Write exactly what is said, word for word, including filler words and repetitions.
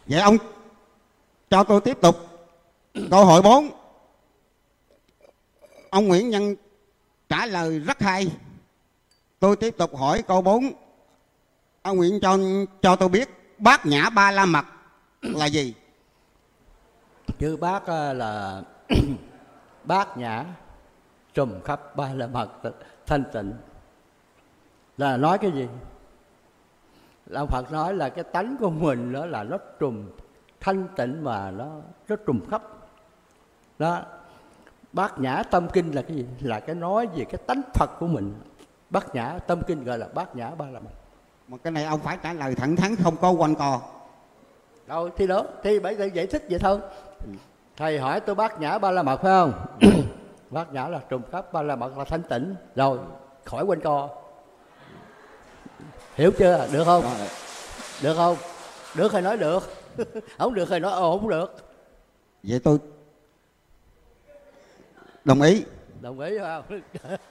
Vậy ông cho tôi tiếp tục câu hỏi bốn. Ông Nguyễn Nhân trả lời rất hay. Tôi tiếp tục hỏi câu bốn. Ông Nguyễn cho cho tôi biết Bát Nhã Ba La Mật là gì? Chữ bát là bát nhã, trùm khắp ba la mật thanh tịnh. Là nói cái gì? Là Phật nói là cái tánh của mình đó là nó trùm thanh tịnh mà nó nó trùm khắp. Đó. Bát Nhã Tâm Kinh là cái gì? Là cái nói về cái tánh Phật của mình. Bát Nhã Tâm Kinh gọi là Bát Nhã Ba La Mật. Mà cái này ông phải trả lời thẳng thắn, không có quanh co. Đâu thì đó, thì bởi vì giải thích vậy thôi. Thầy hỏi tôi Bát Nhã Ba La Mật phải không? Bát Nhã là trùm khắp, Ba La Mật là thanh tịnh. Rồi, khỏi quanh co. Hiểu chưa? Được không? Rồi. Được không? Được hay nói được. Không được hay nói ồ không được. Vậy tôi đồng ý. Đồng ý phải không?